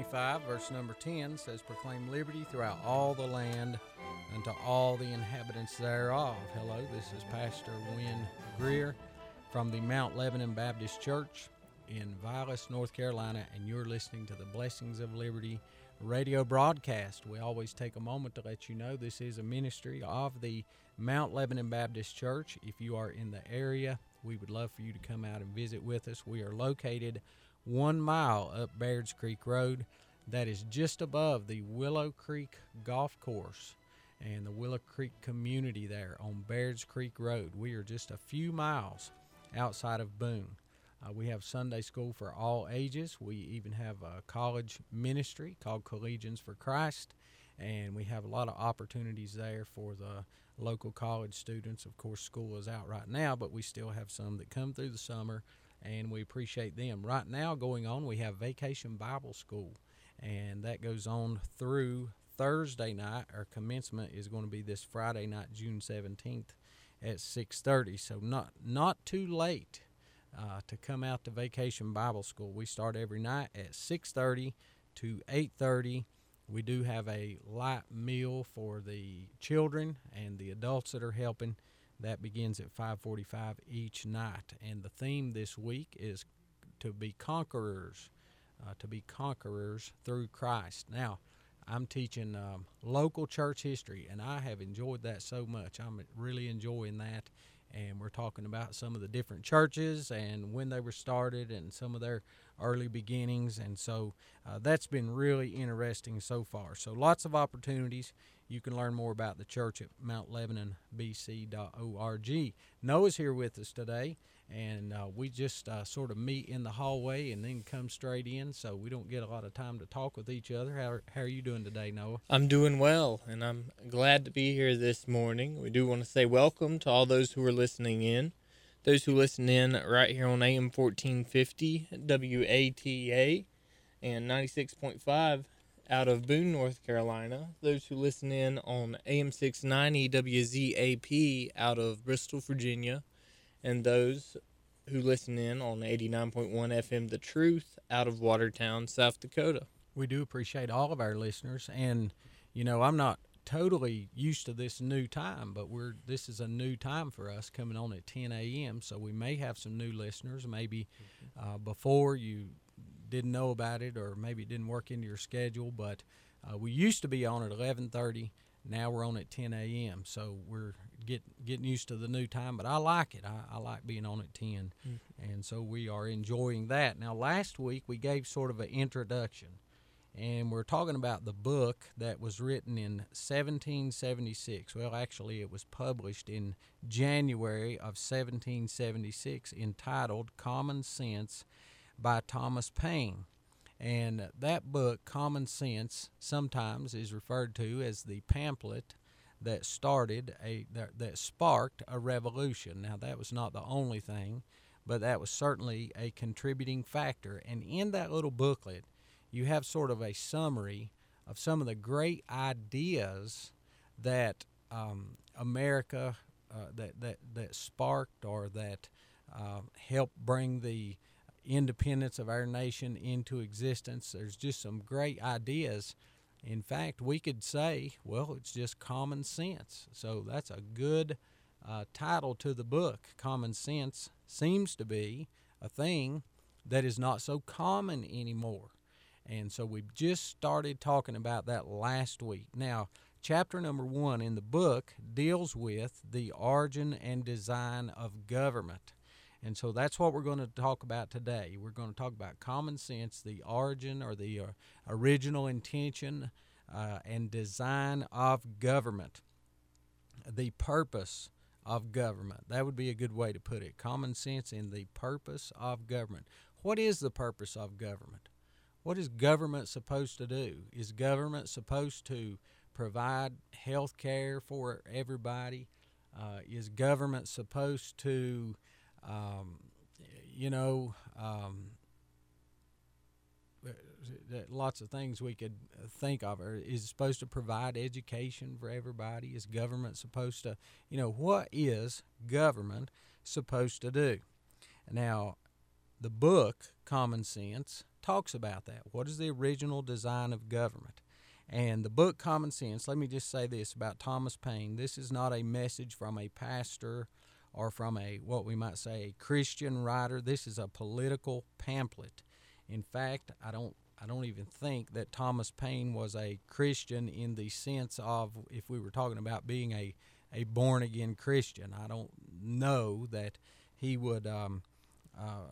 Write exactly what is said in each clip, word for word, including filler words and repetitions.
twenty-five, verse number ten says, "Proclaim liberty throughout all the land unto all the inhabitants thereof." Hello, this is Pastor Wynn Greer from the Mount Lebanon Baptist Church in Vilas, North Carolina, and you're listening to the Blessings of Liberty radio broadcast. We always take a moment to let you know this is a ministry of the Mount Lebanon Baptist Church. If you are in the area, we would love for you to come out and visit with us. We are located one mile up Baird's Creek Road. That is just above the Willow Creek Golf Course and the Willow Creek community there on Baird's Creek Road. We are just a few miles outside of Boone. Uh, we have Sunday school for all ages. We even have a college ministry called Collegians for Christ, and we have a lot of opportunities there for the local college students. Of course, school is out right now, but we still have some that come through the summer, and we appreciate them. Right now going on, we have Vacation Bible School, and that goes on through Thursday night. Our commencement is going to be this Friday night, June seventeenth at six thirty, so not not too late uh, to come out to Vacation Bible School. We start every night at six thirty to eight thirty. We do have a light meal for the children and the adults that are helping. That begins at five forty-five each night. And the theme this week is to be conquerors, uh, to be conquerors through Christ. Now, I'm teaching um, local church history, and I have enjoyed that so much. I'm really enjoying that. And we're talking about some of the different churches and when they were started and some of their early beginnings. And so uh, that's been really interesting so far. So lots of opportunities. You can learn more about the church at mount lebanon b c dot org. Noah's here with us today, and uh, we just uh, sort of meet in the hallway and then come straight in, so we don't get a lot of time to talk with each other. How, how are you doing today, Noah? I'm doing well, and I'm glad to be here this morning. We do want to say welcome to all those who are listening in, those who listen in right here on A M fourteen fifty W A T A and ninety-six point five out of Boone, North Carolina, those who listen in on A M six ninety W Z A P out of Bristol, Virginia, and those who listen in on eighty-nine point one F M The Truth out of Watertown, South Dakota. We do appreciate all of our listeners, and, you know, I'm not totally used to this new time, but we're this is a new time for us coming on at ten a.m., so we may have some new listeners. Maybe uh, before you didn't know about it, or maybe it didn't work into your schedule, but uh, we used to be on at eleven thirty. Now we're on at ten a.m., so we're get, getting used to the new time, but I like it. I, I like being on at ten, mm-hmm. and so we are enjoying that. Now, last week we gave sort of an introduction, and we're talking about the book that was written in seventeen seventy-six. Well, actually, it was published in January of seventeen seventy-six, entitled Common Sense by Thomas Paine. And that book, Common Sense, sometimes is referred to as the pamphlet that started a that, that sparked a revolution. Now, that was not the only thing, but that was certainly a contributing factor. And in that little booklet, you have sort of a summary of some of the great ideas that um, America uh, that that that sparked or that uh, helped bring the independence of our nation into existence. There's just some great ideas. In fact, we could say, well, it's just common sense. So that's a good uh, title to the book. Common sense seems to be a thing that is not so common anymore. And so we've just started talking about that last week. Now, chapter number one in the book deals with the origin and design of government. And so that's what we're going to talk about today. We're going to talk about common sense, the origin or the uh, original intention uh, and design of government, the purpose of government. That would be a good way to put it. Common sense in the purpose of government. What is the purpose of government? What is government supposed to do? Is government supposed to provide health care for everybody? Uh, is government supposed to Um, you know, um, lots of things we could think of. Is it supposed to provide education for everybody? Is government supposed to, you know, what is government supposed to do? Now, the book, Common Sense, talks about that. What is the original design of government? And the book Common Sense, let me just say this about Thomas Paine. This is not a message from a pastor or from a, what we might say, a Christian writer. This is a political pamphlet. In fact, I don't I don't even think that Thomas Paine was a Christian in the sense of, if we were talking about being a, a born-again Christian. I don't know that he would um, uh,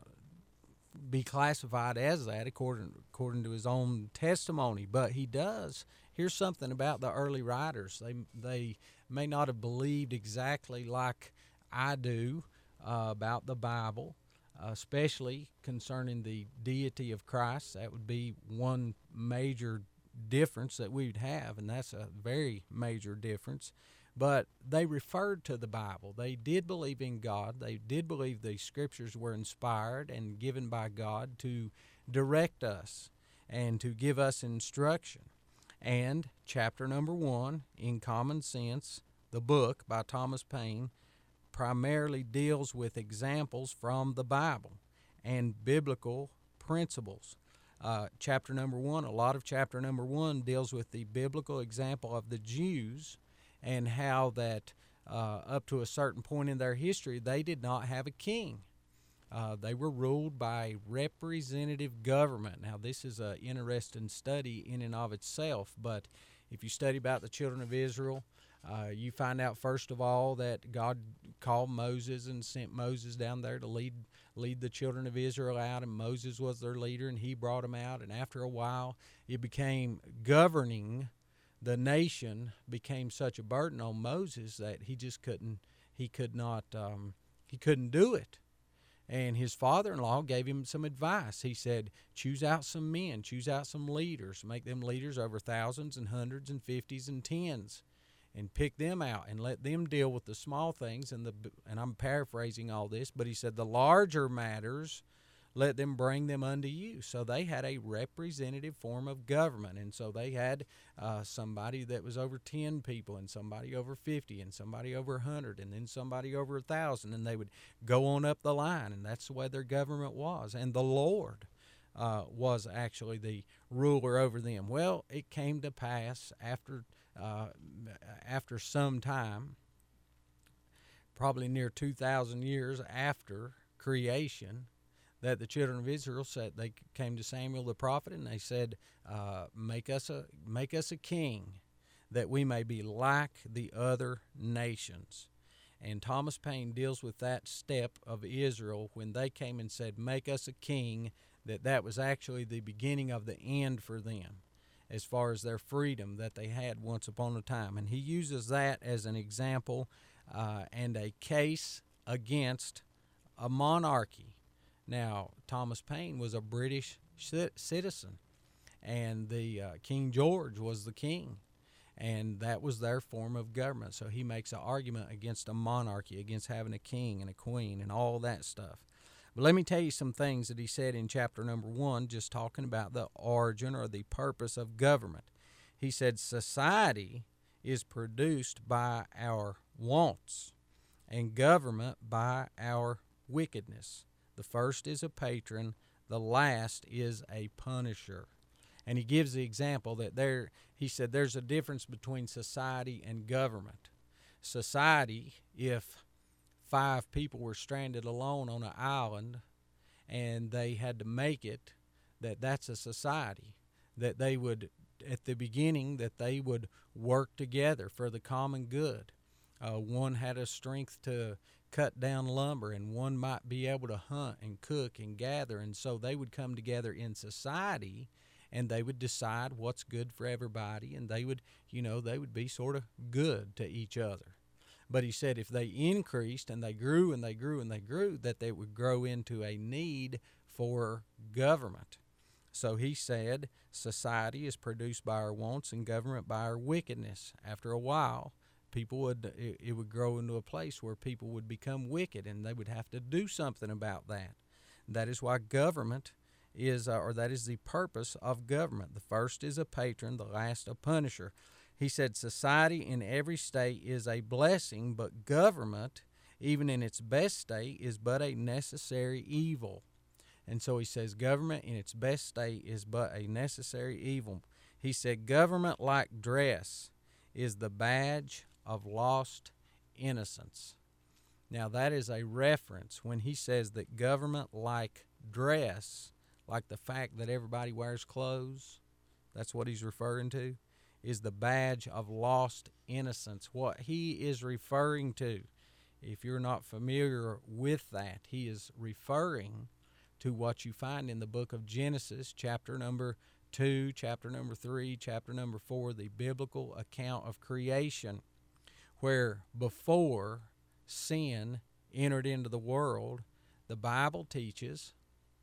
be classified as that according, according to his own testimony. But he does. Here's something about the early writers. They, they may not have believed exactly like I do uh, about the Bible, uh, especially concerning the deity of Christ. That would be one major difference that we would have, and that's a very major difference. But they referred to the Bible. They did believe in God. They did believe the Scriptures were inspired and given by God to direct us and to give us instruction. And chapter number one in Common Sense, the book by Thomas Paine, primarily deals with examples from the Bible and biblical principles. Uh, chapter number one, a lot of chapter number one deals with the biblical example of the Jews and how that uh, up to a certain point in their history, they did not have a king. Uh, they were ruled by representative government. Now, this is an interesting study in and of itself, but if you study about the children of Israel, Uh, you find out, first of all, that God called Moses and sent Moses down there to lead lead the children of Israel out, and Moses was their leader, and he brought them out. And after a while, it became governing the nation became such a burden on Moses that he just couldn't he could not um, he couldn't do it. And his father-in-law gave him some advice. He said, choose out some men, choose out some leaders, make them leaders over thousands and hundreds and fifties and tens, and pick them out and let them deal with the small things. And the and I'm paraphrasing all this, but he said the larger matters, let them bring them unto you. So they had a representative form of government, and so they had uh, somebody that was over ten people, and somebody over fifty, and somebody over one hundred, and then somebody over one thousand, and they would go on up the line, and that's the way their government was. And the Lord uh, was actually the ruler over them. Well, it came to pass after Uh, after some time, probably near two thousand years after creation, that the children of Israel said, they came to Samuel the prophet and they said, uh, make us a make us a king that we may be like the other nations. And Thomas Paine deals with that step of Israel when they came and said, make us a king, that that was actually the beginning of the end for them, as far as their freedom that they had once upon a time. And he uses that as an example uh, and a case against a monarchy. Now, Thomas Paine was a British citizen, and the uh, King George was the king, and that was their form of government. So he makes an argument against a monarchy, against having a king and a queen and all that stuff. But let me tell you some things that he said in chapter number one, just talking about the origin or the purpose of government. He said, society is produced by our wants, and government by our wickedness. The first is a patron, the last is a punisher. And he gives the example that there, he said, there's a difference between society and government. Society, if five people were stranded alone on an island and they had to make it, that that's a society, that they would, at the beginning, that they would work together for the common good. Uh, one had a strength to cut down lumber, and one might be able to hunt and cook and gather, and so they would come together in society and they would decide what's good for everybody, and they would, you know, they would be sort of good to each other. But he said if they increased and they grew and they grew and they grew, that they would grow into a need for government. So he said society is produced by our wants and government by our wickedness. After a while, people would it, it would grow into a place where people would become wicked, and they would have to do something about that. That is why government is, uh, or that is the purpose of government. The first is a patron, the last a punisher. He said society in every state is a blessing, but government, even in its best state, is but a necessary evil. And so he says, government in its best state is but a necessary evil. He said, government like dress is the badge of lost innocence. Now that is a reference when he says that government like dress, like the fact that everybody wears clothes, that's what he's referring to, is the badge of lost innocence. What he is referring to, if you're not familiar with that, he is referring to what you find in the book of Genesis, chapter number two, chapter number three, chapter number four, the biblical account of creation, where before sin entered into the world, the Bible teaches,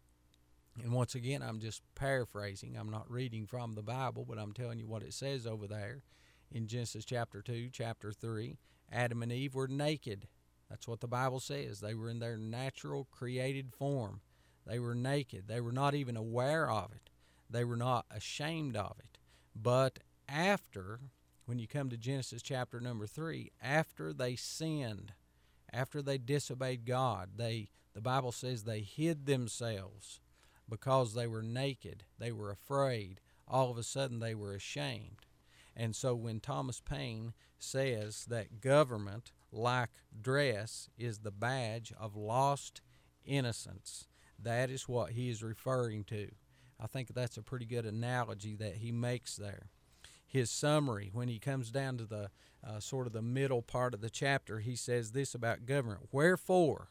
and once again, I'm just paraphrasing. I'm not reading from the Bible, but I'm telling you what it says over there in Genesis chapter two, chapter three. Adam and Eve were naked. That's what the Bible says. They were in their natural created form. They were naked. They were not even aware of it. They were not ashamed of it. But after, when you come to Genesis chapter number three, after they sinned, after they disobeyed God, they the Bible says they hid themselves because they were naked. They were afraid. All of a sudden they were ashamed. And so when Thomas Paine says that government, like dress, is the badge of lost innocence, that is what he is referring to. I think that's a pretty good analogy that he makes there. His summary, when he comes down to the uh, sort of the middle part of the chapter, he says this about government. Wherefore,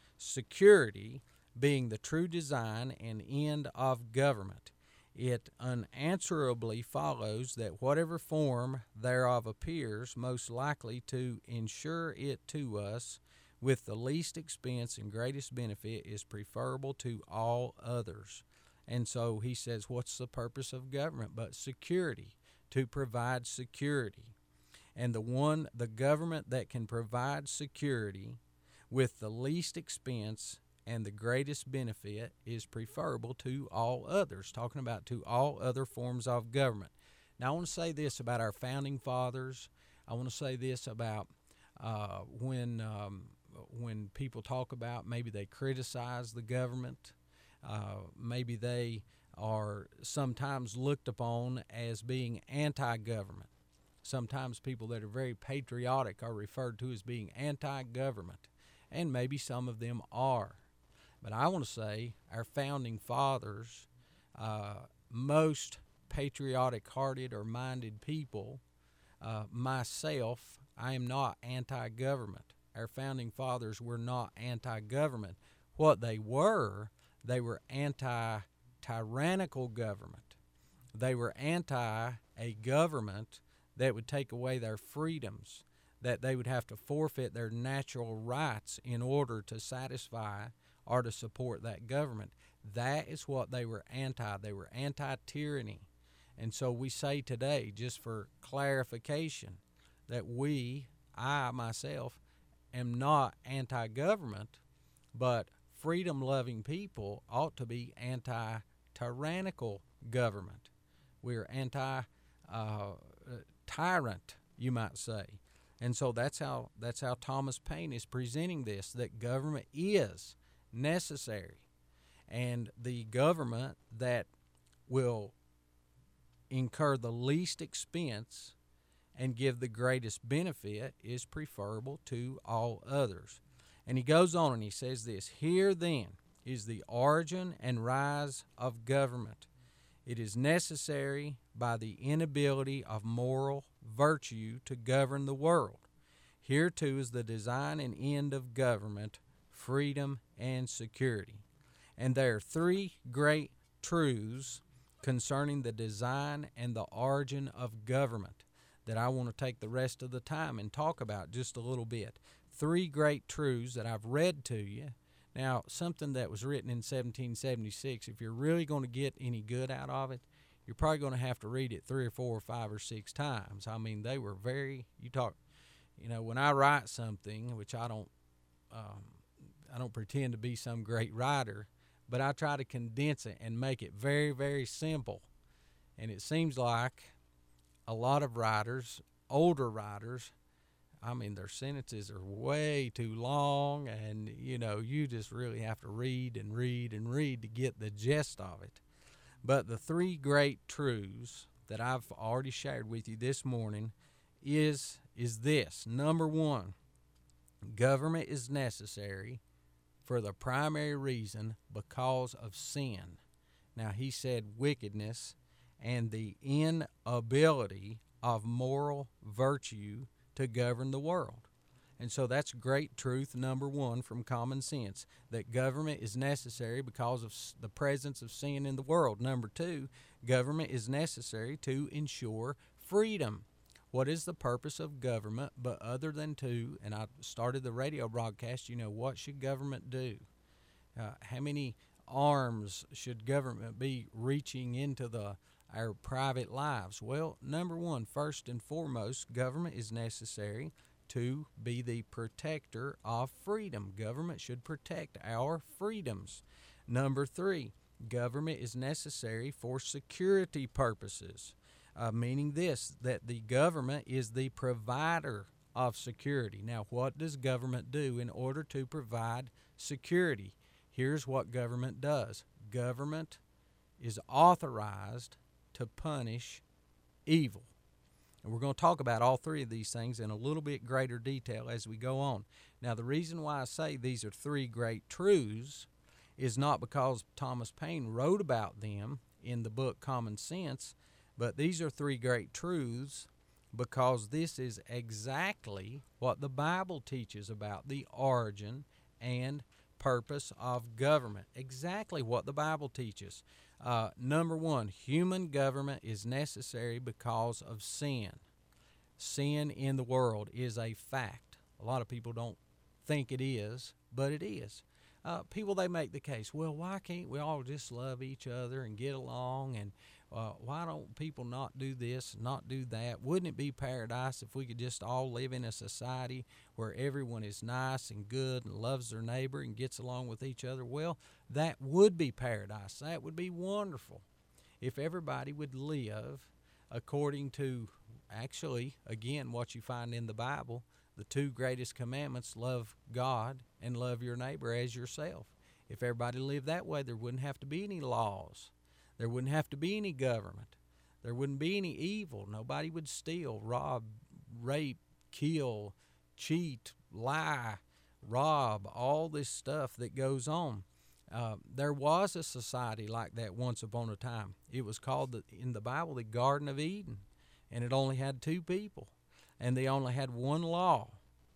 security, being the true design and end of government, it unanswerably follows that whatever form thereof appears most likely to ensure it to us with the least expense and greatest benefit is preferable to all others. And so he says, what's the purpose of government but security, to provide security. And the one, the government that can provide security with the least expense and the greatest benefit is preferable to all others, talking about to all other forms of government. Now I want to say this about our founding fathers. I want to say this about uh, when um, when people talk about maybe they criticize the government, uh, maybe they are sometimes looked upon as being anti-government. Sometimes people that are very patriotic are referred to as being anti-government, and maybe some of them are. But I want to say our founding fathers, uh, most patriotic-hearted or minded people, uh, myself, I am not anti-government. Our founding fathers were not anti-government. What they were, they were anti-tyrannical government. They were anti a government that would take away their freedoms, that they would have to forfeit their natural rights in order to satisfy or to support that government. That is what they were anti. They were anti-tyranny. And so we say today, just for clarification, that we, I myself, am not anti-government, but freedom-loving people ought to be anti-tyrannical government. We're anti-tyrant, you might say. And so that's how that's how Thomas Paine is presenting this, that government is necessary. And the government that will incur the least expense and give the greatest benefit is preferable to all others. And he goes on and he says this, here then is the origin and rise of government. It is necessary by the inability of moral virtue to govern the world. Here too is the design and end of government, freedom and security. And there are three great truths concerning the design and the origin of government that I want to take the rest of the time and talk about just a little bit. Three great truths that I've read to you. Now, something that was written in seventeen seventy-six, if you're really going to get any good out of it, you're probably going to have to read it three or four or five or six times. I mean, they were very, you talk, you know, when I write something, which I don't, um, I don't pretend to be some great writer, but I try to condense it and make it very, very simple. And it seems like a lot of writers, older writers, I mean, their sentences are way too long, and you know, you just really have to read and read and read to get the gist of it. But the three great truths that I've already shared with you this morning is is this. Number one, government is necessary for the primary reason because of sin. Now, he said wickedness and the inability of moral virtue to govern the world. And so that's great truth number one from common sense, that government is necessary because of the presence of sin in the world. Number two, government is necessary to ensure freedom. What is the purpose of government but other than to, and I started the radio broadcast, you know, what should government do? Uh, how many arms should government be reaching into the our private lives? Well, number one, first and foremost, government is necessary to be the protector of freedom. Government should protect our freedoms. Number three, government is necessary for security purposes, uh, meaning this, that the government is the provider of security. Now, what does government do in order to provide security? Here's what government does. Government is authorized to punish evil. And we're going to talk about all three of these things in a little bit greater detail as we go on. Now, the reason why I say these are three great truths is not because Thomas Paine wrote about them in the book Common Sense, but these are three great truths because this is exactly what the Bible teaches about the origin and purpose of government. Exactly what the Bible teaches. Uh, number one, human government is necessary because of sin. Sin in the world is a fact. A lot of people don't think it is, but it is. Uh, people, they make the case, well, why can't we all just love each other and get along, and uh, why don't people not do this, not do that? Wouldn't it be paradise if we could just all live in a society where everyone is nice and good and loves their neighbor and gets along with each other? Well, that would be paradise. That would be wonderful if everybody would live according to, actually, again, what you find in the Bible, the two greatest commandments, love God and love your neighbor as yourself. If everybody lived that way, there wouldn't have to be any laws. There wouldn't have to be any government. There wouldn't be any evil. Nobody would steal, rob, rape, kill, cheat, lie, rob, all this stuff that goes on. Uh, there was a society like that once upon a time. It was called, the, in the Bible, the Garden of Eden, and it only had two people, and they only had one law.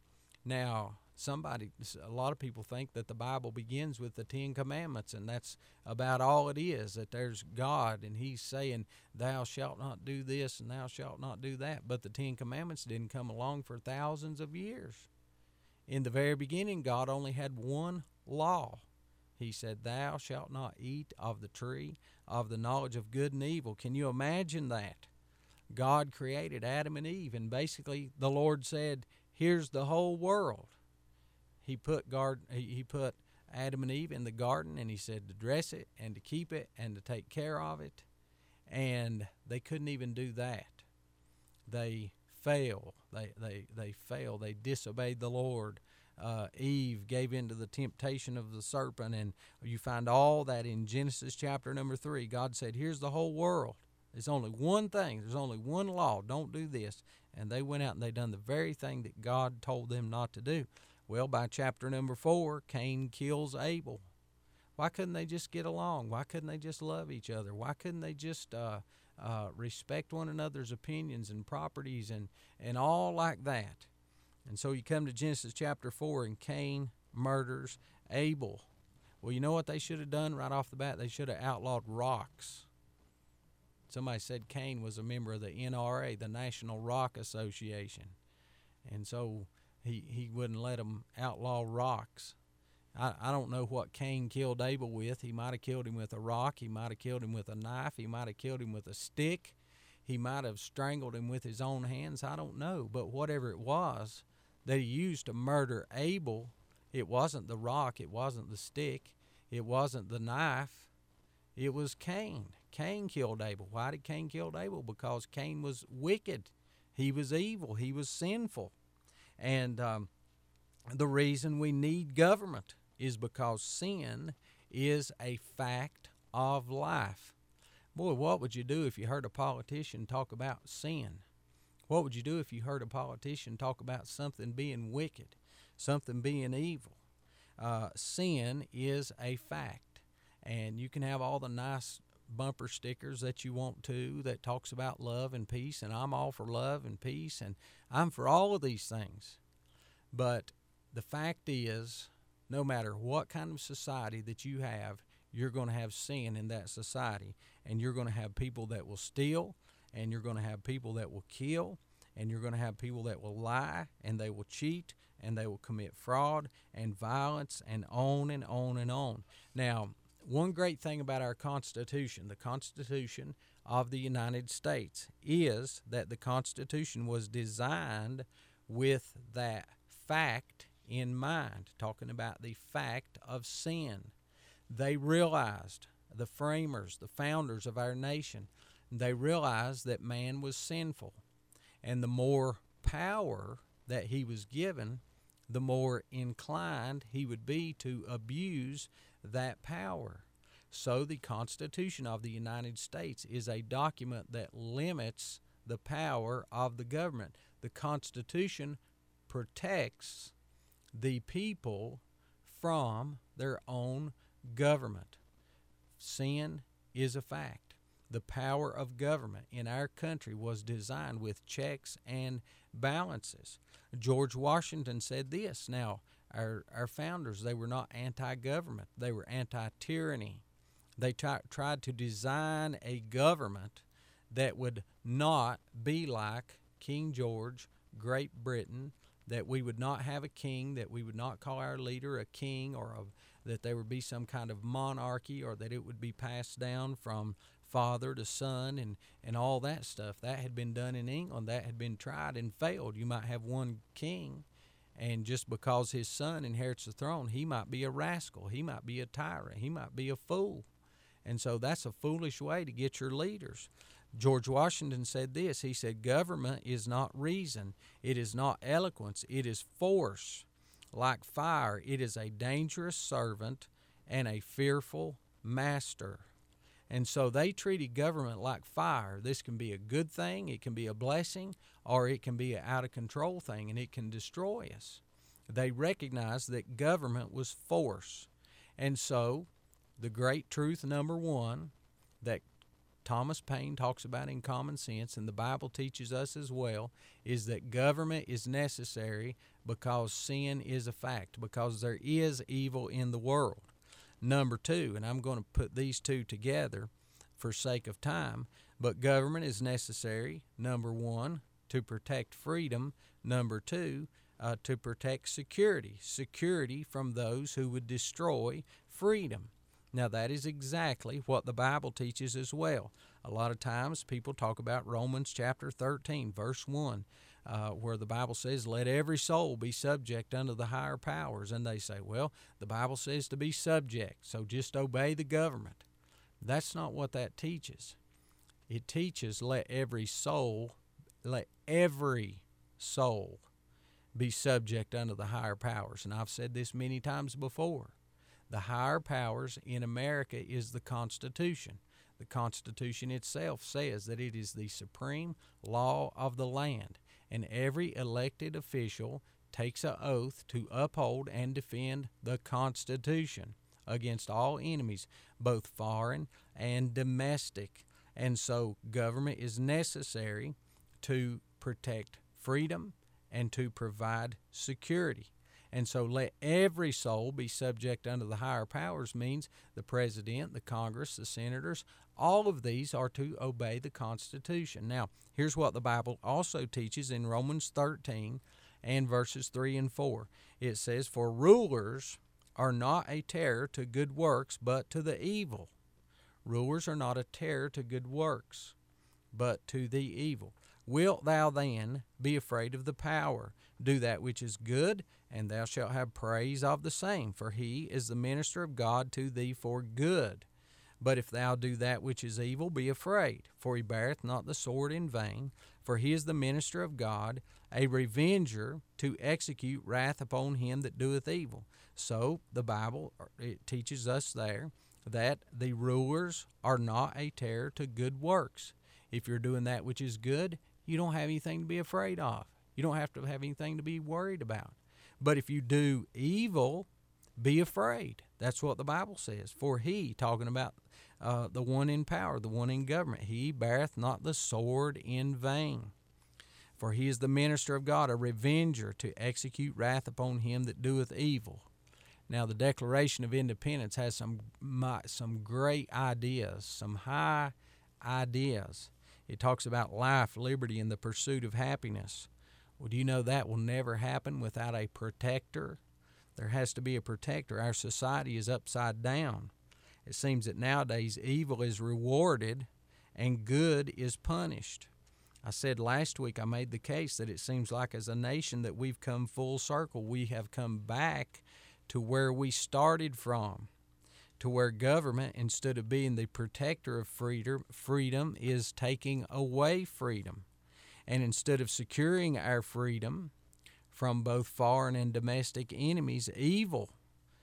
Now, somebody, a lot of people think that the Bible begins with the Ten Commandments, and that's about all it is, that there's God, and he's saying, thou shalt not do this, and thou shalt not do that. But the Ten Commandments didn't come along for thousands of years. In the very beginning, God only had one law. He said, thou shalt not eat of the tree of the knowledge of good and evil. Can you imagine that? God created Adam and Eve, and basically the Lord said, here's the whole world. He put guard, he put Adam and Eve in the garden, and he said to dress it and to keep it and to take care of it. And they couldn't even do that. They failed. They they they failed. They disobeyed the Lord. Uh, Eve gave in to the temptation of the serpent, and you find all that in Genesis chapter number three. God said, here's the whole world. There's only one thing. There's only one law. Don't do this. And they went out and they done the very thing that God told them not to do. Well, by chapter number four, Cain kills Abel. Why couldn't they just get along? Why couldn't they just love each other? Why couldn't they just uh, uh, respect one another's opinions and properties and, and all like that? And so you come to Genesis chapter four, and Cain murders Abel. Well, you know what they should have done right off the bat? They should have outlawed rocks. Somebody said Cain was a member of the N R A, the National Rock Association. And so he, he wouldn't let them outlaw rocks. I, I don't know what Cain killed Abel with. He might have killed him with a rock. He might have killed him with a knife. He might have killed him with a stick. He might have strangled him with his own hands. I don't know. But whatever it was that he used to murder Abel, it wasn't the rock. It wasn't the stick. It wasn't the knife. It was Cain. Cain killed Abel. Why did Cain kill Abel? Because Cain was wicked. He was evil. He was sinful. And um, the reason we need government is because sin is a fact of life. Boy, what would you do if you heard a politician talk about sin? What would you do if you heard a politician talk about something being wicked, something being evil? Uh, sin is a fact, and you can have all the nice bumper stickers that you want to that talks about love and peace, and I'm all for love and peace, and I'm for all of these things. But the fact is, no matter what kind of society that you have, you're going to have sin in that society, and you're going to have people that will steal, and you're going to have people that will kill, and you're going to have people that will lie, and they will cheat, and they will commit fraud and violence, and on and on and on. Now, one great thing about our Constitution, the Constitution of the United States, is that the Constitution was designed with that fact in mind, talking about the fact of sin. They realized, the framers, the founders of our nation, they realized that man was sinful. And the more power that he was given, the more inclined he would be to abuse that power. So the Constitution of the United States is a document that limits the power of the government. The Constitution protects the people from their own government. Sin is a fact. The power of government in our country was designed with checks and balances. George Washington said this. Now, our, our founders, they were not anti-government. They were anti-tyranny. They t- tried to design a government that would not be like King George, Great Britain, that we would not have a king, that we would not call our leader a king, or a, that there would be some kind of monarchy, or that it would be passed down from father to son, and, and all that stuff. That had been done in England. That had been tried and failed. You might have one king, and just because his son inherits the throne, he might be a rascal. He might be a tyrant. He might be a fool. And so that's a foolish way to get your leaders. George Washington said this. He said, government is not reason. It is not eloquence. It is force. Like fire, it is a dangerous servant and a fearful master. And so they treated government like fire. This can be a good thing, it can be a blessing, or it can be an out-of-control thing, and it can destroy us. They recognized that government was force. And so the great truth number one that Thomas Paine talks about in Common Sense, and the Bible teaches us as well, is that government is necessary because sin is a fact, because there is evil in the world. Number two, and I'm going to put these two together for sake of time, but government is necessary, number one, to protect freedom, number two, uh, to protect security, security from those who would destroy freedom. Now, that is exactly what the Bible teaches as well. A lot of times people talk about Romans chapter thirteen, verse one, uh, where the Bible says, let every soul be subject unto the higher powers. And they say, well, the Bible says to be subject, so just obey the government. That's not what that teaches. It teaches let every soul, let every soul be subject unto the higher powers. And I've said this many times before. The higher powers in America is the Constitution. The Constitution itself says that it is the supreme law of the land, and every elected official takes an oath to uphold and defend the Constitution against all enemies, both foreign and domestic. And so government is necessary to protect freedom and to provide security. And so let every soul be subject unto the higher powers means the president, the Congress, the senators, all of these are to obey the Constitution. Now, here's what the Bible also teaches in Romans thirteen and verses three and four. It says, for rulers are not a terror to good works, but to the evil. Rulers are not a terror to good works, but to the evil. Wilt thou then be afraid of the power? Do that which is good, and thou shalt have praise of the same, for he is the minister of God to thee for good. But if thou do that which is evil, be afraid, for he beareth not the sword in vain, for he is the minister of God, a revenger to execute wrath upon him that doeth evil. So the Bible, it teaches us there that the rulers are not a terror to good works. If you're doing that which is good, you don't have anything to be afraid of. You don't have to have anything to be worried about. But if you do evil, be afraid. That's what the Bible says. For he, talking about uh, the one in power, the one in government, he beareth not the sword in vain. For he is the minister of God, a revenger to execute wrath upon him that doeth evil. Now, the Declaration of Independence has some my, some great ideas, some high ideas. It talks about life, liberty, and the pursuit of happiness. Well, do you know that will never happen without a protector? There has to be a protector. Our society is upside down. It seems that nowadays evil is rewarded and good is punished. I said last week, I made the case that it seems like as a nation that we've come full circle. We have come back to where we started from, to where government, instead of being the protector of freedom, freedom is taking away freedom. And instead of securing our freedom from both foreign and domestic enemies, evil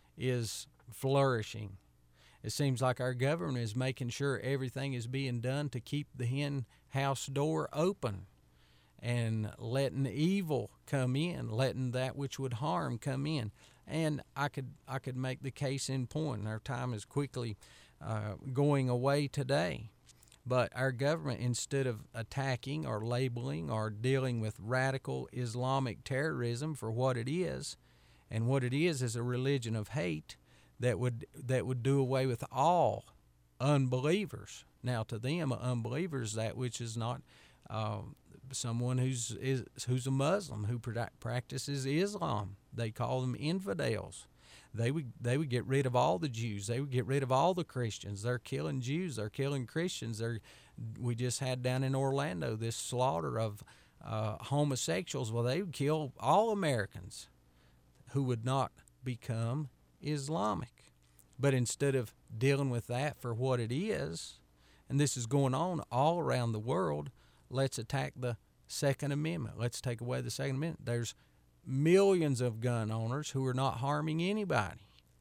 is flourishing. It seems like our government is making sure everything is being done to keep the hen house door open and letting evil come in, letting that which would harm come in. And I could I could make the case in point, and our time is quickly uh, going away today. But our government, instead of attacking or labeling or dealing with radical Islamic terrorism for what it is, and what it is is a religion of hate that would that would do away with all unbelievers. Now, to them, an unbeliever is that which is not uh, someone who's is, who's a Muslim who practices Islam. They call them infidels. They would they would get rid of all the Jews. They would get rid of all the Christians. They're killing Jews. They're killing Christians. They're, we just had down in Orlando this slaughter of uh, homosexuals. Well, they would kill all Americans who would not become Islamic. But instead of dealing with that for what it is, and this is going on all around the world, let's attack the Second Amendment. Let's take away the Second Amendment. There's millions of gun owners who are not harming anybody.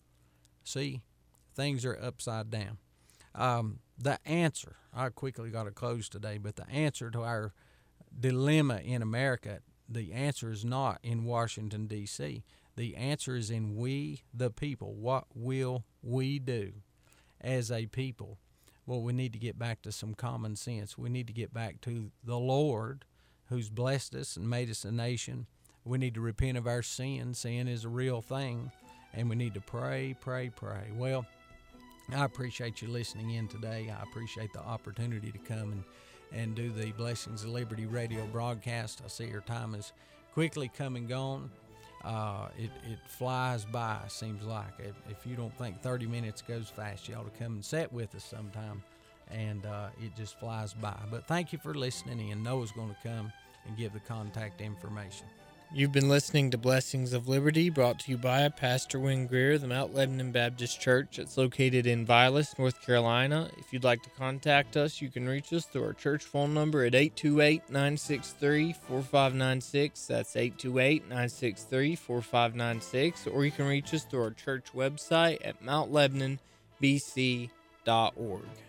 See, things are upside down. Um, the answer, I quickly got to close today, but the answer to our dilemma in America, the answer is not in Washington, D C The answer is in we, the people. What will we do as a people? Well, we need to get back to some common sense. We need to get back to the Lord who's blessed us and made us a nation. We need to repent of our sin. Sin is a real thing, and we need to pray, pray, pray. Well, I appreciate you listening in today. I appreciate the opportunity to come and, and do the Blessings of Liberty radio broadcast. I see your time is quickly come and gone. Uh, it, it flies by, seems like. If, if you don't think thirty minutes goes fast, you ought to come and sit with us sometime, and uh, it just flies by. But thank you for listening in. Noah's going to come and give the contact information. You've been listening to Blessings of Liberty, brought to you by Pastor Wynn Greer of the Mount Lebanon Baptist Church. It's located in Vilas, North Carolina. If you'd like to contact us, you can reach us through our church phone number at eight two eight, nine six three, four five nine six. That's eight two eight, nine six three, four five nine six. Or you can reach us through our church website at mount lebanon b c dot org.